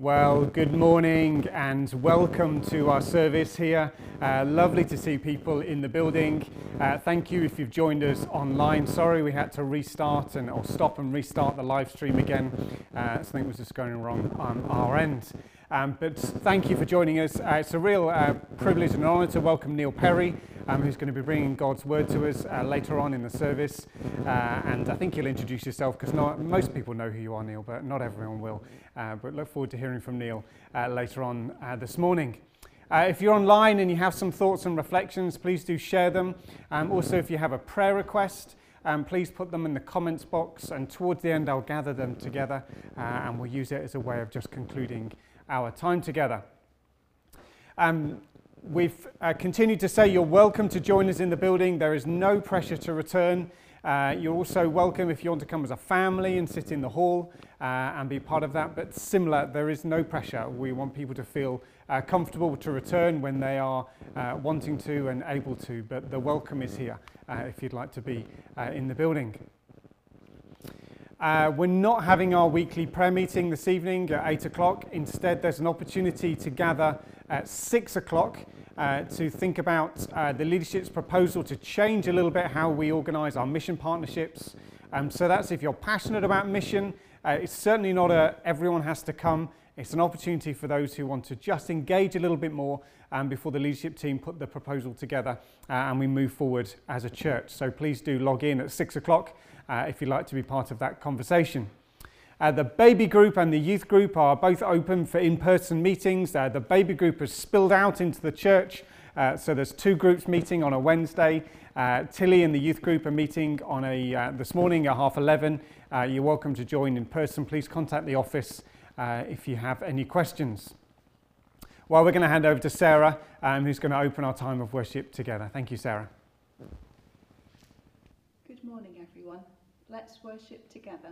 Well, good morning and welcome to our service here. Lovely to see people in the building. Thank you if you've joined us online. Sorry we had to restart or stop and restart the live stream again. Something was just going wrong on our end. But thank you for joining us. It's a real privilege and honour to welcome Neil Perry, who's going to be bringing God's Word to us later on in the service. And I think you'll introduce yourself because most people know who you are, Neil, but not everyone will. But look forward to hearing from Neil later on this morning. If you're online and you have some thoughts and reflections, please do share them. Also, if you have a prayer request, please put them in the comments box, and towards the end I'll gather them together and we'll use it as a way of just concluding our time together. We've continued to say you're welcome to join us in the building. There is no pressure to return. You're also welcome if you want to come as a family and sit in the hall and be part of that, but similar, there is no pressure. We want people to feel comfortable to return when they are wanting to and able to, but the welcome is here if you'd like to be in the building. We're not having our weekly prayer meeting this evening at 8 o'clock. Instead, there's an opportunity to gather at 6 o'clock to think about the leadership's proposal to change a little bit how we organise our mission partnerships. So that's if you're passionate about mission. It's certainly not everyone has to come. It's an opportunity for those who want to just engage a little bit more before the leadership team put the proposal together and we move forward as a church. So please do log in at 6 o'clock if you'd like to be part of that conversation. The baby group and the youth group are both open for in-person meetings. The baby group has spilled out into the church, so there's two groups meeting on a Wednesday. Tilly and the youth group are meeting on this morning at 11:30. You're welcome to join in person. Please contact the office if you have any questions. Well, we're going to hand over to Sarah, who's going to open our time of worship together. Thank you, Sarah. Good morning, everyone. Let's worship together.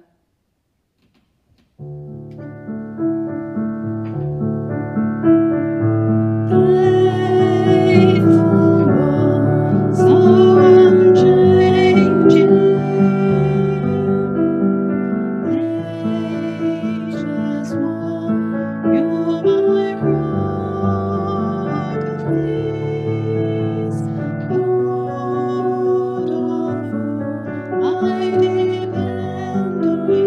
I depend on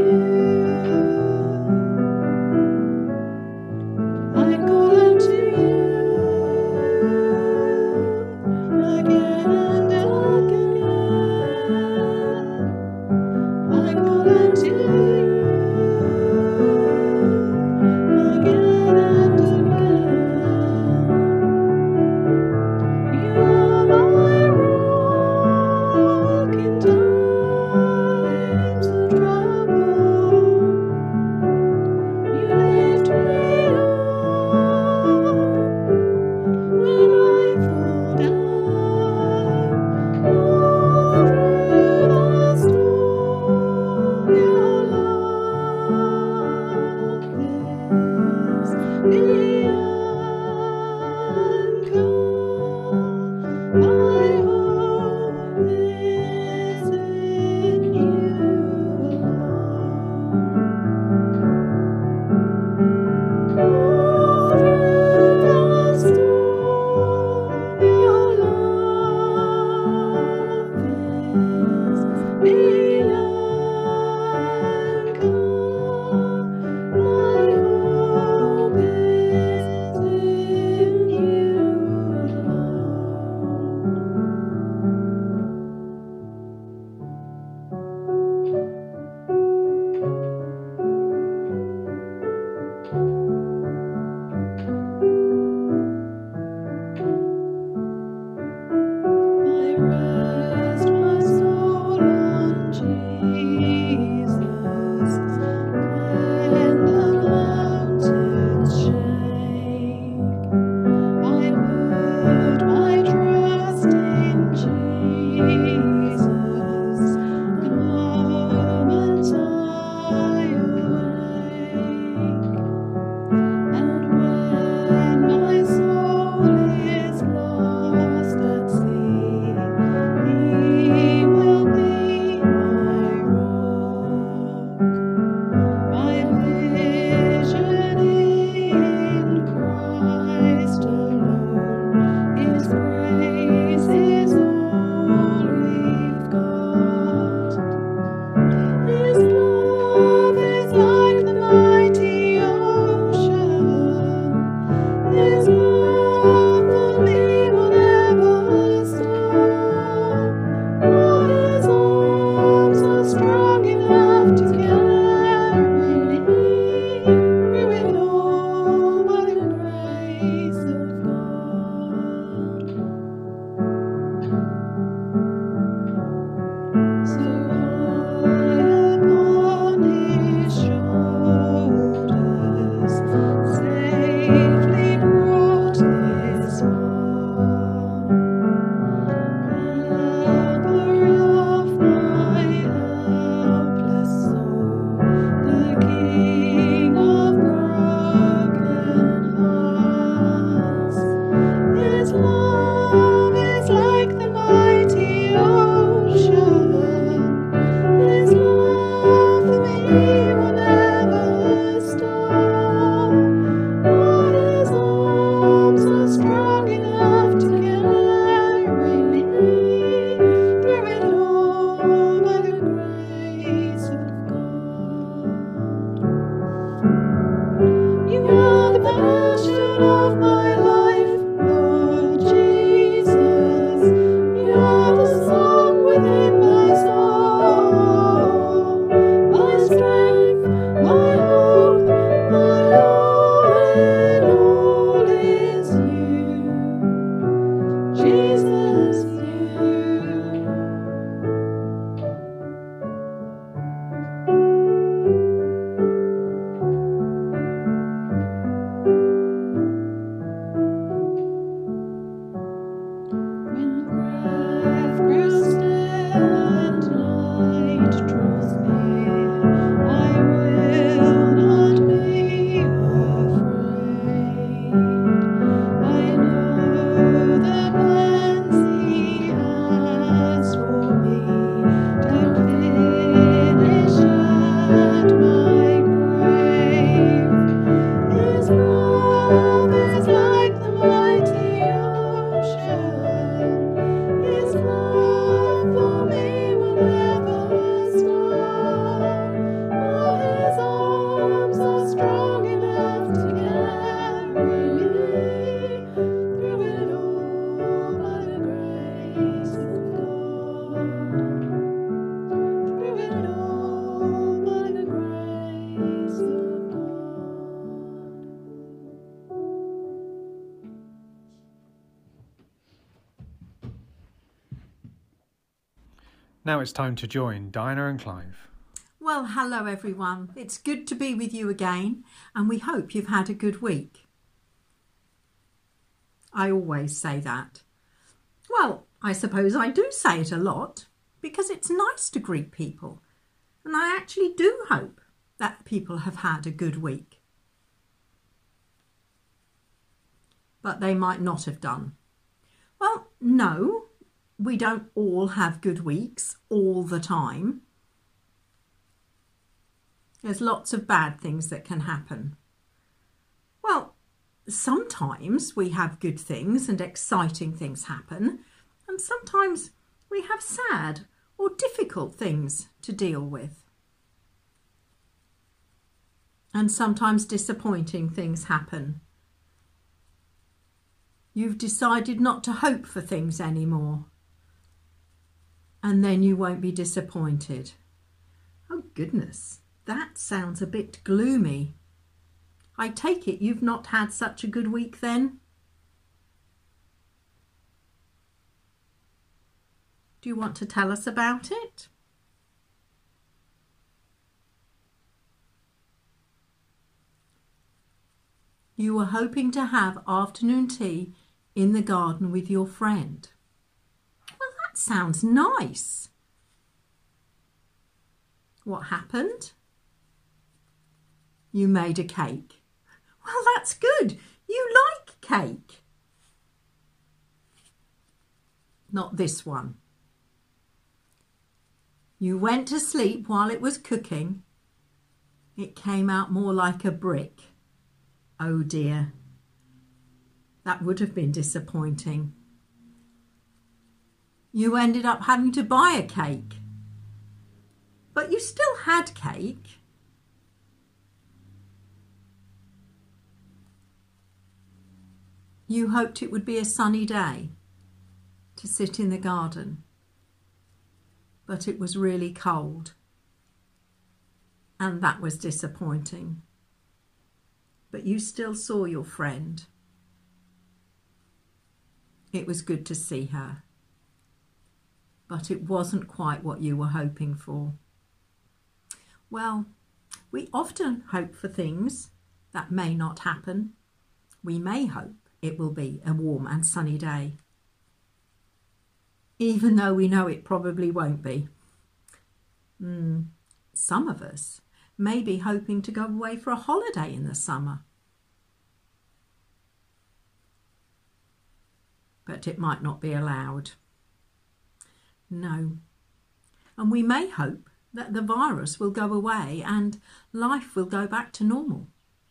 Now it's time to join Diana and Clive. Well, hello everyone. It's good to be with you again, and we hope you've had a good week. I always say that. Well, I suppose I do say it a lot because it's nice to greet people, and I actually do hope that people have had a good week. But they might not have done. Well, no, we don't all have good weeks all the time. There's lots of bad things that can happen. Well, sometimes we have good things and exciting things happen, and sometimes we have sad or difficult things to deal with. And sometimes disappointing things happen. You've decided not to hope for things anymore, and then you won't be disappointed. Oh goodness, that sounds a bit gloomy. I take it you've not had such a good week then? Do you want to tell us about it? You were hoping to have afternoon tea in the garden with your friend. Well, that sounds nice. What happened? You made a cake. Well, that's good. You like cake. Not this one. You went to sleep while it was cooking. It came out more like a brick. Oh dear. That would have been disappointing. You ended up having to buy a cake. But you still had cake. You hoped it would be a sunny day to sit in the garden, but it was really cold, and that was disappointing. But you still saw your friend. It was good to see her, but it wasn't quite what you were hoping for. Well, we often hope for things that may not happen. We may hope it will be a warm and sunny day, even though we know it probably won't be. Some of us may be hoping to go away for a holiday in the summer, but it might not be allowed. No. And we may hope that the virus will go away and life will go back to normal.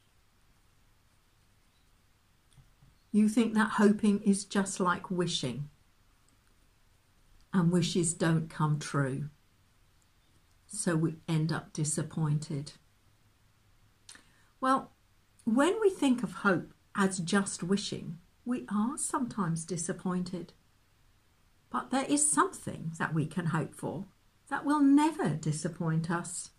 You think that hoping is just like wishing, and wishes don't come true, so we end up disappointed. Well, when we think of hope as just wishing, we are sometimes disappointed. But there is something that we can hope for that will never disappoint us.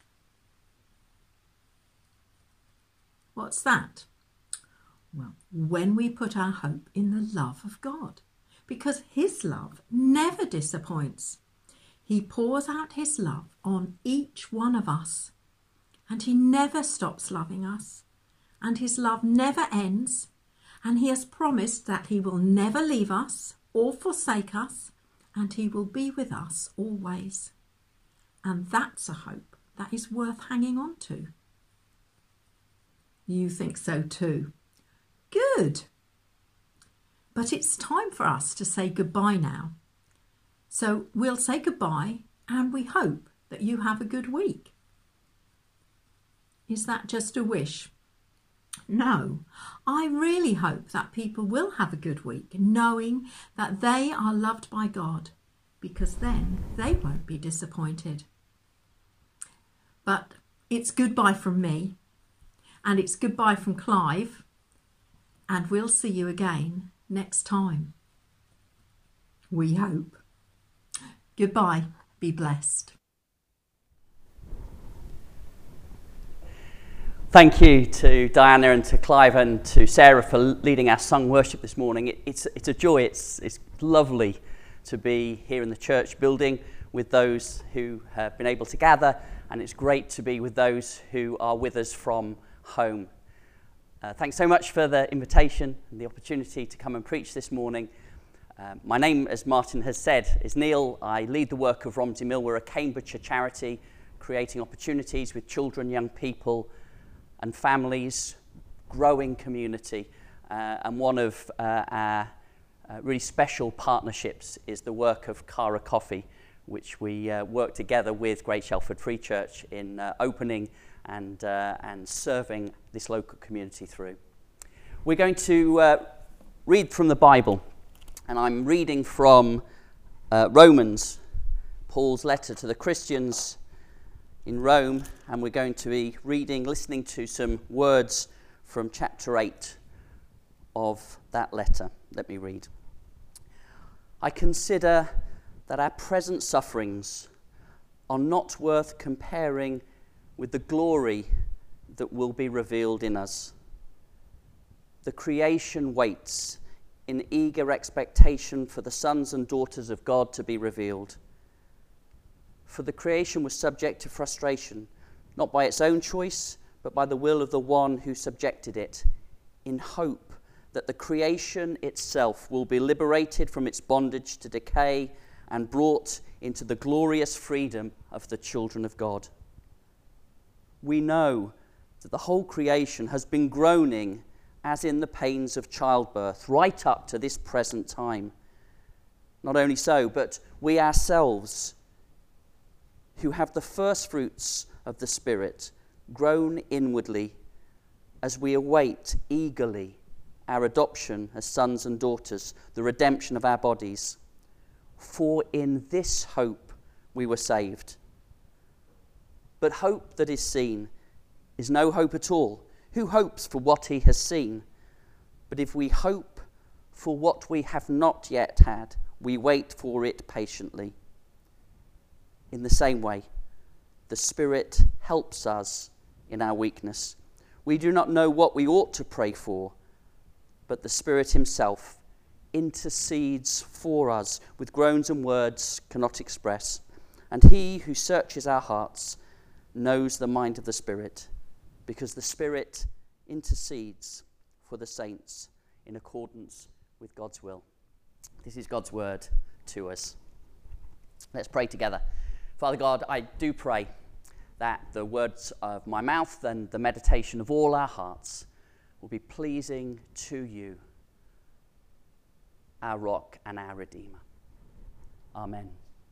What's that? Well, when we put our hope in the love of God, because His love never disappoints. He pours out His love on each one of us, and He never stops loving us, and His love never ends, and He has promised that He will never leave us or forsake us, and He will be with us always. And that's a hope that is worth hanging on to. You think so too. Good. But it's time for us to say goodbye now. So we'll say goodbye, and we hope that you have a good week. Is that just a wish? No, I really hope that people will have a good week, knowing that they are loved by God, because then they won't be disappointed. But it's goodbye from me, and it's goodbye from Clive, and we'll see you again next time. We hope. Goodbye. Be blessed. Thank you to Diana and to Clive and to Sarah for leading our sung worship this morning. It's a joy. It's lovely to be here in the church building with those who have been able to gather, and it's great to be with those who are with us from home. Thanks so much for the invitation and the opportunity to come and preach this morning. My name, as Martin has said, is Neil. I lead the work of Romsey Mill. We're a Cambridgeshire charity creating opportunities with children, young people and families, growing community. And one of our really special partnerships is the work of Cara Coffee, which we work together with Great Shelford Free Church in opening and serving this local community through. We're going to read from the Bible, and I'm reading from Romans, Paul's letter to the Christians in Rome, and we're going to be listening to some words from chapter 8 of that letter. Let me read. I consider that our present sufferings are not worth comparing with the glory that will be revealed in us. The creation waits in eager expectation for the sons and daughters of God to be revealed. For the creation was subject to frustration, not by its own choice, but by the will of the one who subjected it, in hope that the creation itself will be liberated from its bondage to decay and brought into the glorious freedom of the children of God. We know that the whole creation has been groaning as in the pains of childbirth, right up to this present time. Not only so, but we ourselves, who have the first fruits of the Spirit, groan inwardly as we await eagerly our adoption as sons and daughters, the redemption of our bodies. For in this hope we were saved. But hope that is seen is no hope at all. Who hopes for what he has seen? But if we hope for what we have not yet had, we wait for it patiently. In the same way, the Spirit helps us in our weakness. We do not know what we ought to pray for, but the Spirit himself intercedes for us with groans and words cannot express. And he who searches our hearts knows the mind of the Spirit, because the Spirit intercedes for the saints in accordance with God's will. This is God's word to us. Let's pray together. Father God, I do pray that the words of my mouth and the meditation of all our hearts will be pleasing to you, our rock and our Redeemer. Amen.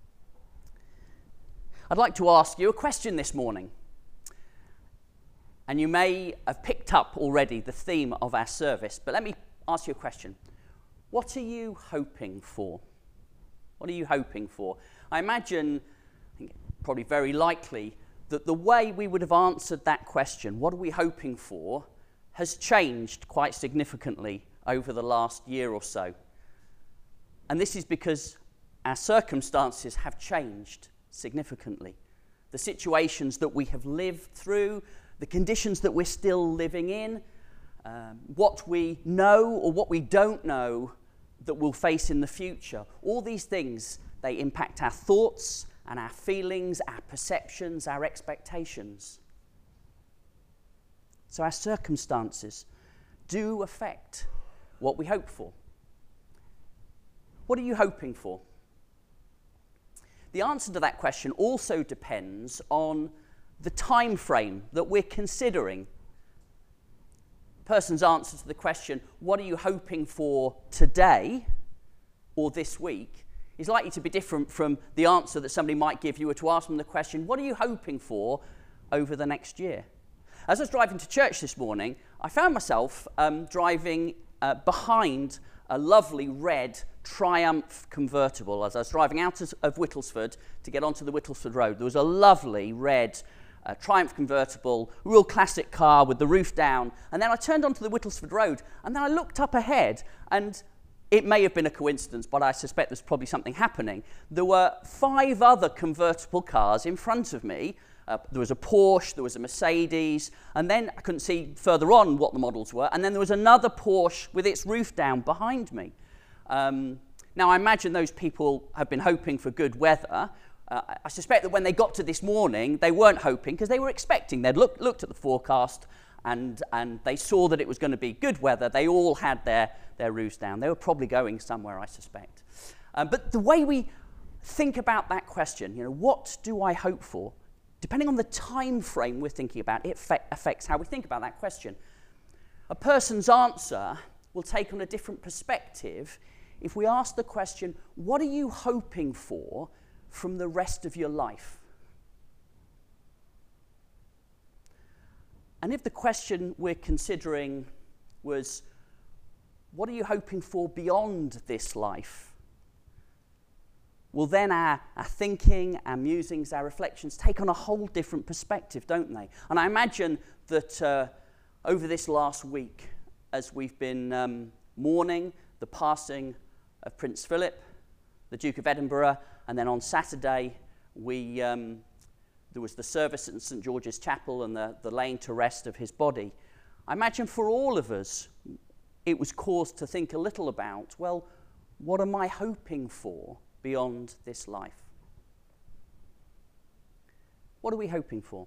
I'd like to ask you a question this morning. And you may have picked up already the theme of our service, but let me ask you a question. What are you hoping for? What are you hoping for? I imagine, probably very likely, that the way we would have answered that question, what are we hoping for, has changed quite significantly over the last year or so. And this is because our circumstances have changed significantly. The situations that we have lived through, the conditions that we're still living in, what we know or what we don't know that we'll face in the future. All these things, they impact our thoughts and our feelings, our perceptions, our expectations. So our circumstances do affect what we hope for. What are you hoping for? The answer to that question also depends on the time frame that we're considering. A person's answer to the question, what are you hoping for today or this week, is likely to be different from the answer that somebody might give you to ask them the question, what are you hoping for over the next year? As I was driving to church this morning, I found myself driving behind a lovely red Triumph convertible. As I was driving out of Whittlesford to get onto the Whittlesford Road, there was a lovely red Triumph convertible, real classic car with the roof down. And then I turned onto the Whittlesford Road, and then I looked up ahead, and it may have been a coincidence, but I suspect there's probably something happening. There were 5 other convertible cars in front of me. There was a Porsche, there was a Mercedes, and then I couldn't see further on what the models were, and then there was another Porsche with its roof down behind me. Now, I imagine those people have been hoping for good weather, I suspect that when they got to this morning, they weren't hoping because they were expecting. They'd looked at the forecast and they saw that it was going to be good weather. They all had their roofs down. They were probably going somewhere, I suspect. But the way we think about that question, what do I hope for? Depending on the time frame we're thinking about, it affects how we think about that question. A person's answer will take on a different perspective if we ask the question, what are you hoping for from the rest of your life? And if the question we're considering was, what are you hoping for beyond this life? Well, then our thinking, our musings, our reflections take on a whole different perspective, don't they? And I imagine that over this last week, as we've been mourning the passing of Prince Philip, the Duke of Edinburgh, and then on Saturday there was the service at St George's Chapel and the laying to rest of his body. I imagine for all of us it was cause to think a little about, well, what am I hoping for beyond this life? What are we hoping for?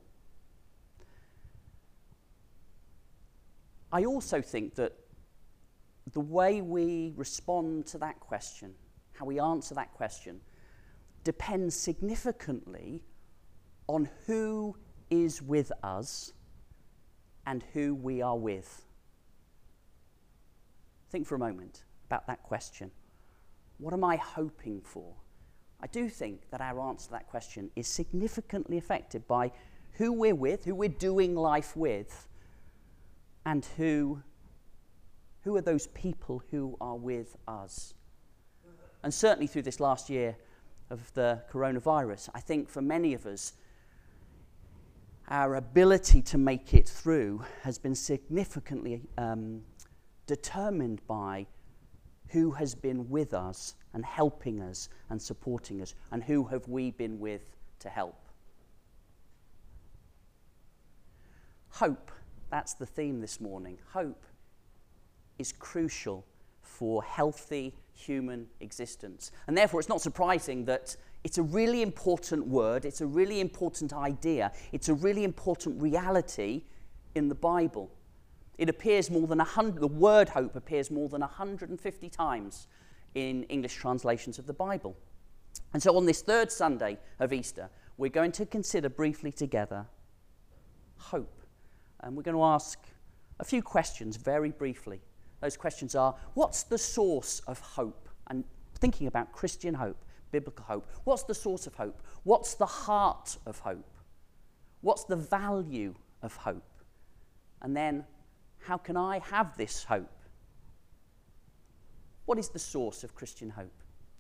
I also think that the way we respond to that question, how we answer that question, depends significantly on who is with us and who we are with. Think for a moment about that question. What am I hoping for? I do think that our answer to that question is significantly affected by who we're with, who we're doing life with, and who are those people who are with us. And certainly through this last year of the coronavirus, I think for many of us, our ability to make it through has been significantly determined by who has been with us and helping us and supporting us, and who have we been with to help. Hope, that's the theme this morning. Hope is crucial for healthy human existence. And therefore it's not surprising that it's a really important word, it's a really important idea, it's a really important reality in the Bible. It appears more than 100, the word hope appears more than 150 times in English translations of the Bible. And so on this third Sunday of Easter, we're going to consider briefly together hope. And we're going to ask a few questions very briefly. Those questions are, what's the source of hope? And thinking about Christian hope, biblical hope, what's the source of hope? What's the heart of hope? What's the value of hope? And then, how can I have this hope? What is the source of Christian hope?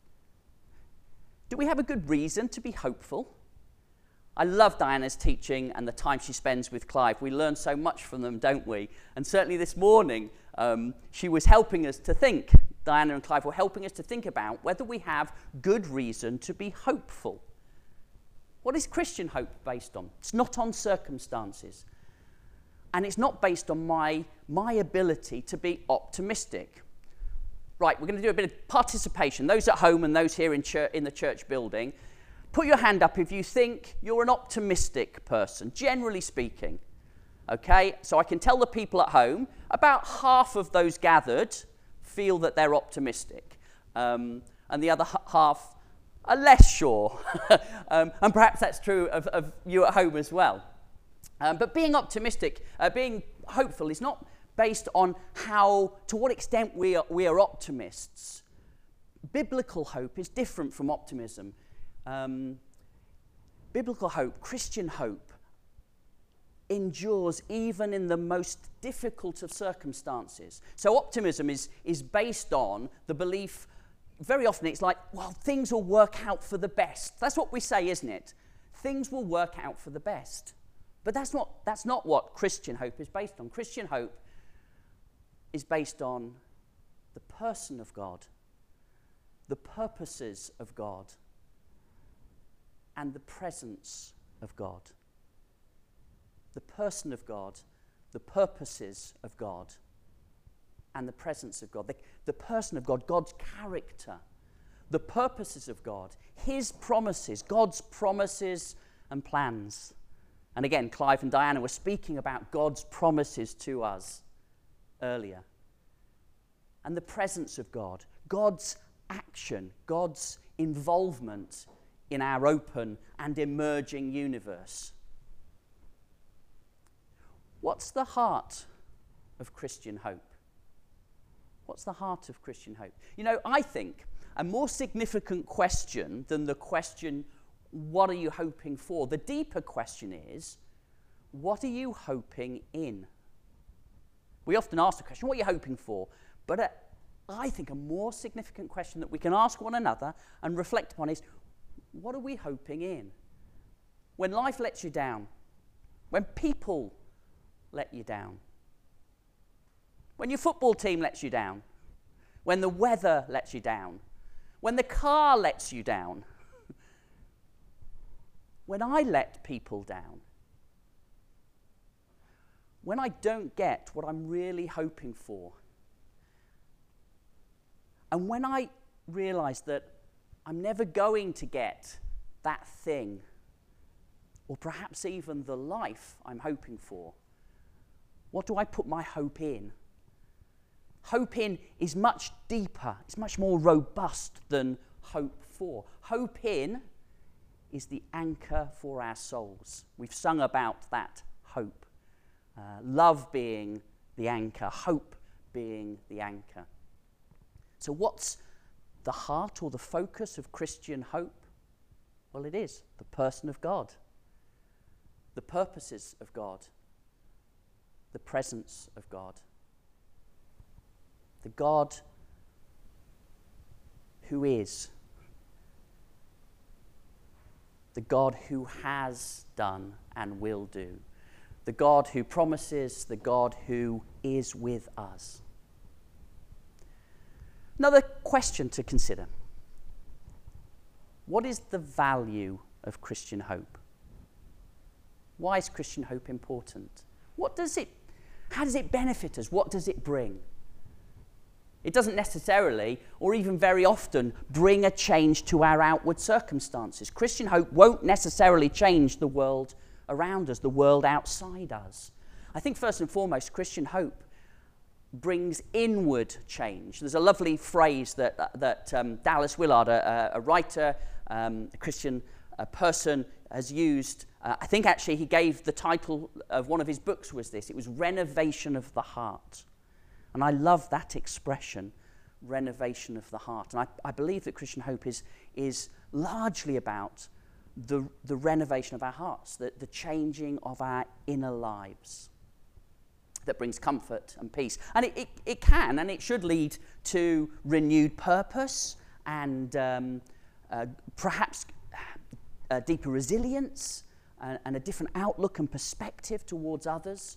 Do we have a good reason to be hopeful? I love Diana's teaching and the time she spends with Clive. We learn so much from them, don't we? And certainly this morning, she was helping us to think. Diana and Clive were helping us to think about whether we have good reason to be hopeful. What is Christian hope based on? It's not on circumstances. And it's not based on my ability to be optimistic. Right, we're going to do a bit of participation. Those at home and those here in the church building, put your hand up if you think you're an optimistic person, generally speaking. Okay, so I can tell the people at home, about half of those gathered feel that they're optimistic. And the other half are less sure. And perhaps that's true of you at home as well. But being optimistic, being hopeful is not based on to what extent we are optimists. Biblical hope is different from optimism. Biblical hope, Christian hope, endures even in the most difficult of circumstances. So optimism is based on the belief, very often it's like, well, things will work out for the best. That's what we say, isn't it? Things will work out for the best. But that's not what Christian hope is based on. Christian hope is based on the person of God, the purposes of God, and the presence of God. The person of God, the purposes of God, and the presence of God. The person of God, God's character, the purposes of God, his promises, God's promises and plans. And again, Clive and Diana were speaking about God's promises to us earlier. And the presence of God, God's action, God's involvement in our open and emerging universe. What's the heart of Christian hope? What's the heart of Christian hope? You know, I think a more significant question than the question, what are you hoping for? The deeper question is, what are you hoping in? We often ask the question, what are you hoping for? But I think a more significant question that we can ask one another and reflect upon is, what are we hoping in? When life lets you down, when people let you down, when your football team lets you down, when the weather lets you down, when the car lets you down, when I let people down, when I don't get what I'm really hoping for, and when I realize that I'm never going to get that thing, or perhaps even the life I'm hoping for, what do I put my hope in? Hope in is much deeper, it's much more robust than hope for. Hope in is the anchor for our souls. We've sung about that hope. Love being the anchor, hope being the anchor. So what's the heart or the focus of Christian hope? Well, it is the person of God, the purposes of God, the presence of God. The God who is, the God who has done and will do, the God who promises, the God who is with us. Another question to consider. What is the value of Christian hope? Why is Christian hope important? How does it benefit us? What does it bring? It doesn't necessarily, or even very often, bring a change to our outward circumstances. Christian hope won't necessarily change the world around us, the world outside us. I think first and foremost, Christian hope brings inward change. There's a lovely phrase that Dallas Willard, a writer, a Christian person, has used. I think actually he gave the title of one of his books was this. It was Renovation of the Heart. And I love that expression, renovation of the heart. And I believe that Christian hope is largely about the renovation of our hearts, the changing of our inner lives that brings comfort and peace. And it can and it should lead to renewed purpose and perhaps a deeper resilience and a different outlook and perspective towards others.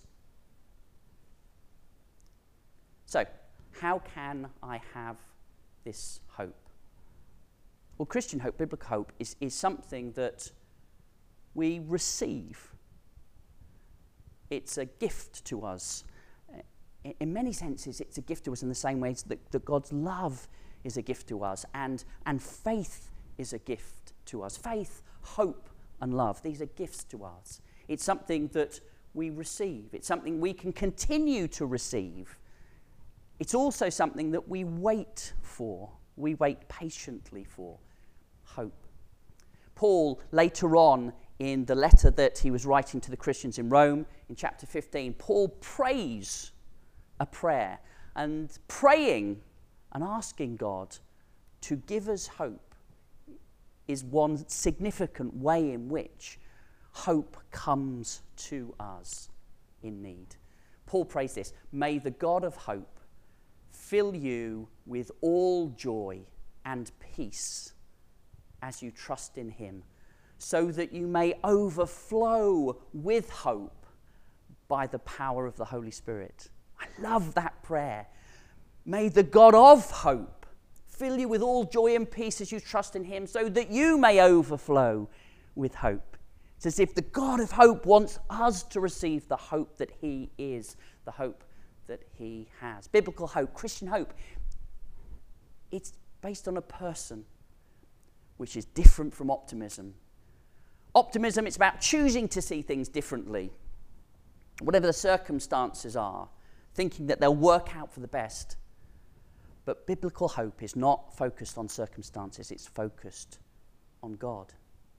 So, how can I have this hope? Well, Christian hope, biblical hope, is something that we receive. It's a gift to us. In many senses, it's a gift to us in the same ways that God's love is a gift to us, and faith is a gift to us. Faith, hope, and love, these are gifts to us. It's something that we receive. It's something we can continue to receive. It's also something that we wait for. We wait patiently for hope. Paul, later on in the letter that he was writing to the Christians in Rome, in chapter 15, Paul prays a prayer, and praying and asking God to give us hope is one significant way in which hope comes to us in need. Paul prays this: "May the God of hope fill you with all joy and peace as you trust in him, so that you may overflow with hope by the power of the Holy Spirit." I love that prayer. May the God of hope fill you with all joy and peace as you trust in him, so that you may overflow with hope. It's as if the God of hope wants us to receive the hope that he is, the hope that he has. Biblical hope, Christian hope, it's based on a person, which is different from optimism. Optimism, it's about choosing to see things differently, whatever the circumstances are, thinking that they'll work out for the best. But biblical hope is not focused on circumstances, it's focused on God.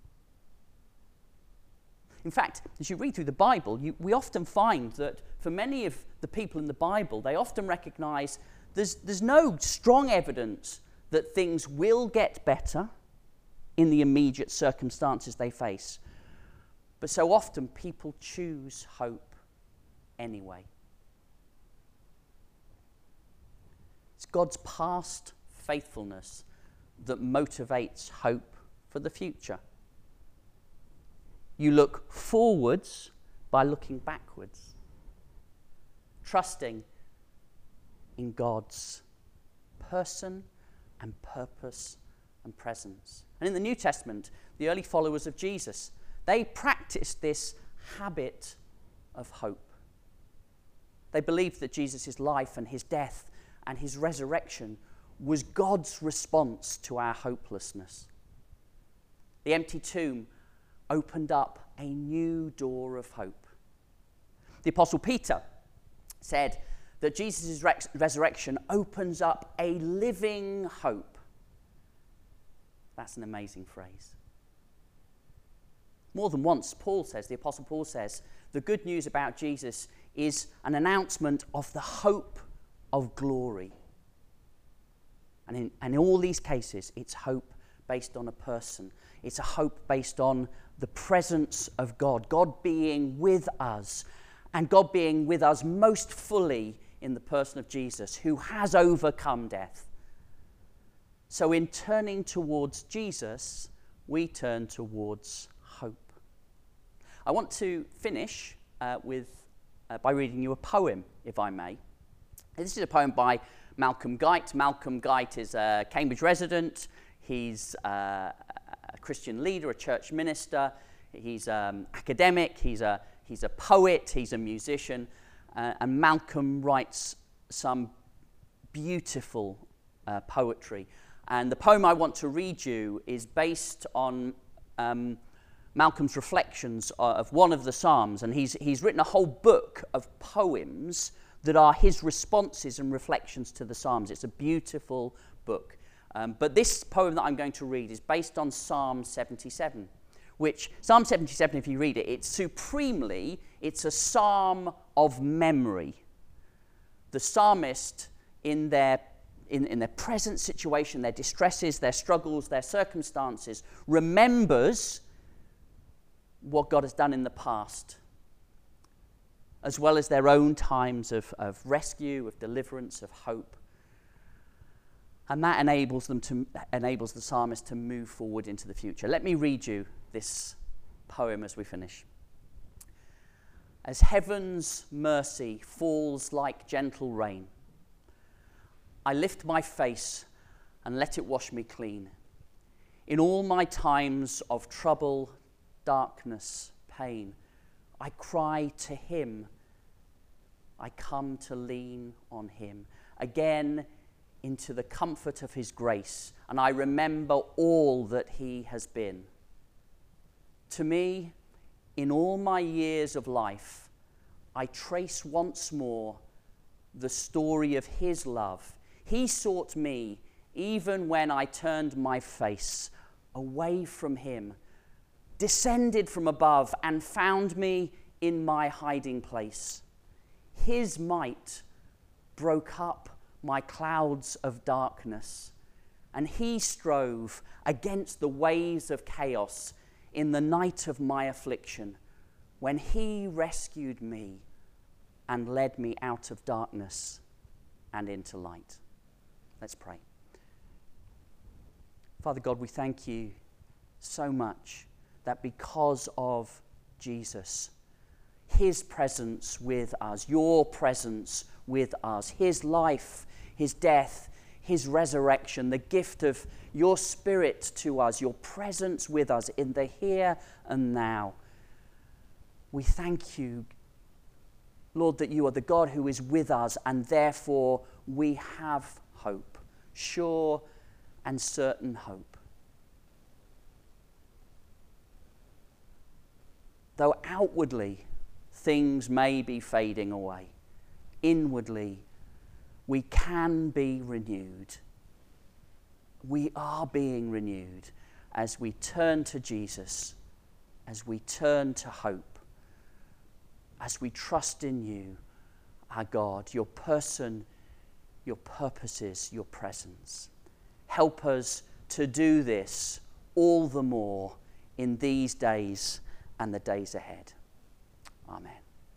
In fact, as you read through the Bible, we often find that for many of the people in the Bible, they often recognize there's no strong evidence that things will get better in the immediate circumstances they face. But so often people choose hope anyway. It's God's past faithfulness that motivates hope for the future. You look forwards by looking backwards, trusting in God's person and purpose and presence. And in the New Testament, the early followers of Jesus, they practiced this habit of hope. They believed that Jesus' life and his death and his resurrection was God's response to our hopelessness. The empty tomb opened up a new door of hope. The Apostle Peter said that Jesus' resurrection opens up a living hope. That's an amazing phrase. More than once, the Apostle Paul says, the good news about Jesus is an announcement of the hope of glory. And in all these cases, it's hope based on a person. It's a hope based on the presence of God, God being with us, and God being with us most fully in the person of Jesus, who has overcome death. So in turning towards Jesus, we turn towards hope. I want to finish by reading you a poem, if I may. This is a poem by Malcolm Guite. Malcolm Guite is a Cambridge resident. He's a Christian leader, a church minister. He's academic. He's a poet. He's a musician. And Malcolm writes some beautiful poetry. And the poem I want to read you is based on Malcolm's reflections of one of the Psalms. And he's written a whole book of poems that are his responses and reflections to the Psalms. It's a beautiful book. But this poem that I'm going to read is based on Psalm 77, which, Psalm 77, if you read it, it's a psalm of memory. The psalmist, in their present situation, their distresses, their struggles, their circumstances, remembers what God has done in the past, as well as their own times of rescue, of deliverance, of hope. And that enables the psalmist to move forward into the future. Let me read you this poem as we finish. As heaven's mercy falls like gentle rain, I lift my face and let it wash me clean. In all my times of trouble, darkness, pain, I cry to him. I come to lean on him. Again, into the comfort of his grace, and I remember all that he has been. To me, in all my years of life, I trace once more the story of his love. He sought me even when I turned my face away from him, descended from above and found me in my hiding place. His might broke up my clouds of darkness, and he strove against the waves of chaos in the night of my affliction, when he rescued me and led me out of darkness and into light. Let's pray. Father God, we thank you so much that because of Jesus, his presence with us, your presence with us, his life, his death, his resurrection, the gift of your Spirit to us, your presence with us in the here and now. We thank you, Lord, that you are the God who is with us, and therefore we have hope, sure and certain hope. though outwardly things may be fading away, inwardly we can be renewed. We are being renewed as we turn to Jesus, as we turn to hope, as we trust in you, our God, your person, your purposes, your presence. Help us to do this all the more in these days and the days ahead. Amen.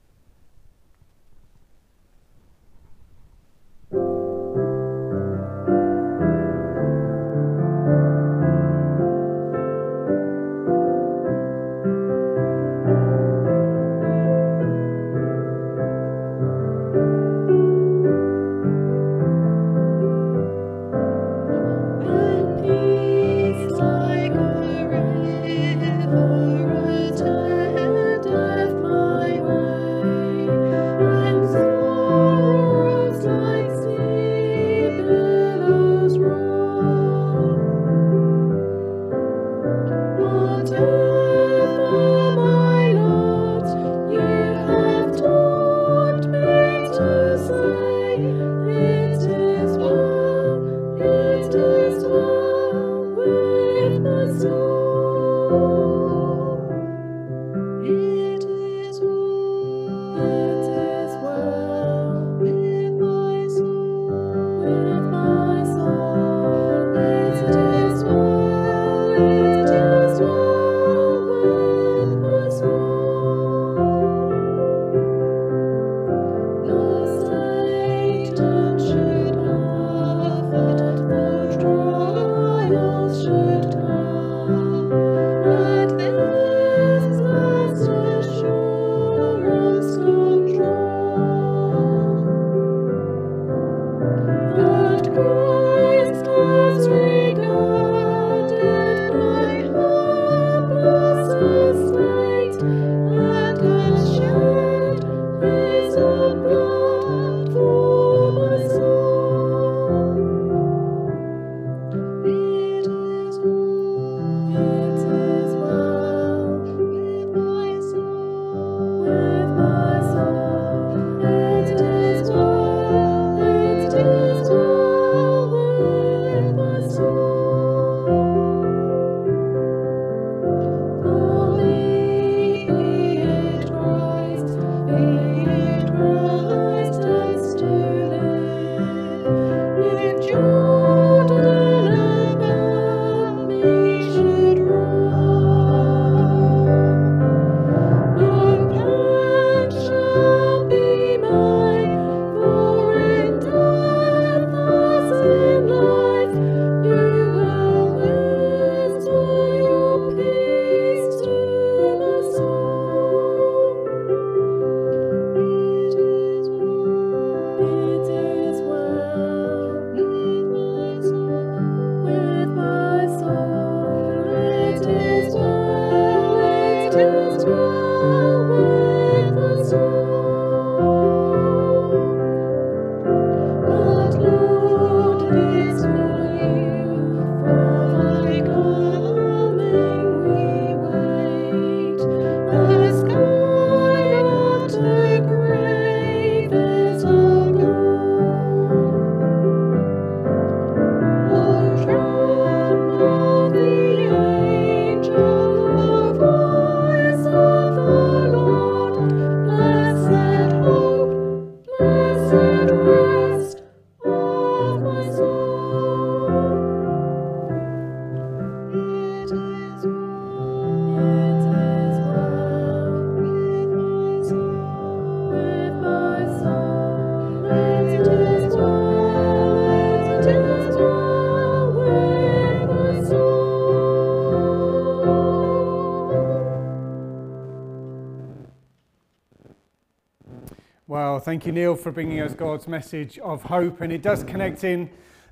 Well, thank you, Neil, for bringing us God's message of hope. And it does connect in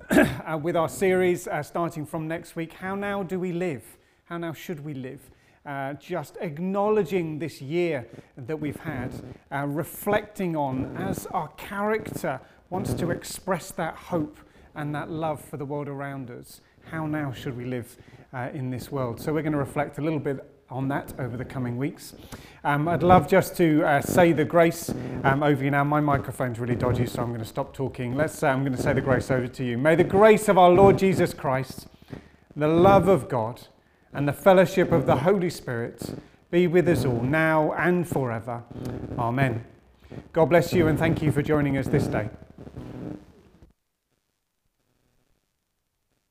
with our series starting from next week. How now do we live? How now should we live? Just acknowledging this year that we've had, reflecting on as our character wants to express that hope and that love for the world around us. How now should we live in this world? So we're going to reflect a little bit on that over the coming weeks. I'd love just to say the grace over you now. My microphone's really dodgy, so I'm going to stop talking. I'm going to say the grace over to you. May the grace of our Lord Jesus Christ, the love of God, and the fellowship of the Holy Spirit be with us all now and forever. Amen. God bless you, and thank you for joining us this day.